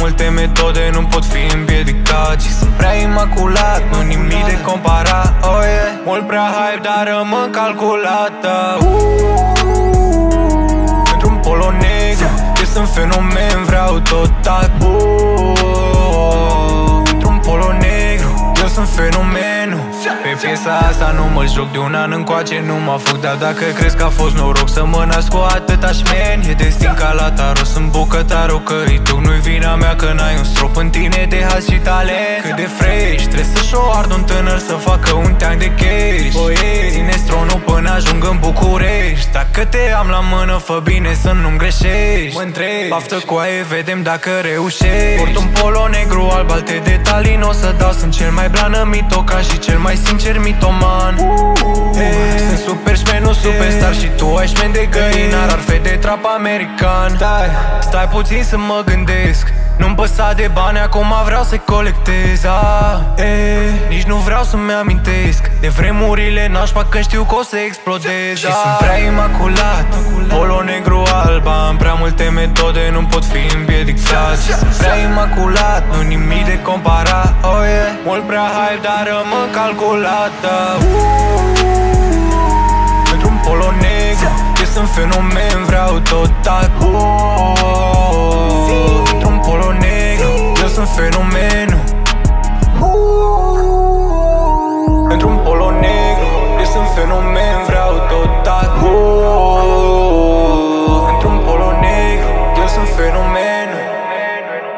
multe metode, nu pot fi împiedicat. Și sunt prea imaculat, nu nimic de comparat. Oh yeah. Mult prea hype, dar rămân calculată. Într-un polo negru, eu sunt fenomen, vreau total. Într-un polo negru, eu sunt fenomenul. Pe piesa asta nu mă joc, de un an încoace nu mă fug. Dar dacă crezi că a fost noroc să mă nasc cu atâta șmeni, e destin ca la tarot, sunt bucătarul cărei tu. Nu-i vina mea că n-ai un strop în tine de haz și talent. Cât de fresh, trebuie să-și o ard un tânăr să facă un teanc de cash. Ține stronul până ajung în București. Dacă te am la mână, fă bine să nu-mi greșești. Mă întreb, baftă cu aie, vedem dacă reușești. Port un polo negru alb, alte detalii n-o să dau. Sunt cel mai blană mitoca și cel mai sincer mitoman. Sunt super șmen, nu superstar, și tu ai șmen de găinar. Arfe de trap american. Stai puțin să mă gândesc, nu-mi păsa de bani, acum vreau să-i colectez. Nici nu vreau să-mi amintesc de vremurile nașpa, că știu că o să explodez. Și sunt prea imaculat, polo negru alb, am prea multe metode, nu pot fi împiedicat. Și sunt prea imaculat, nu nimic de comparat. Oh yeah. Mult prea hype, dar rămân calculată. Într-un polo negru, eu sunt fenomen, vreau total.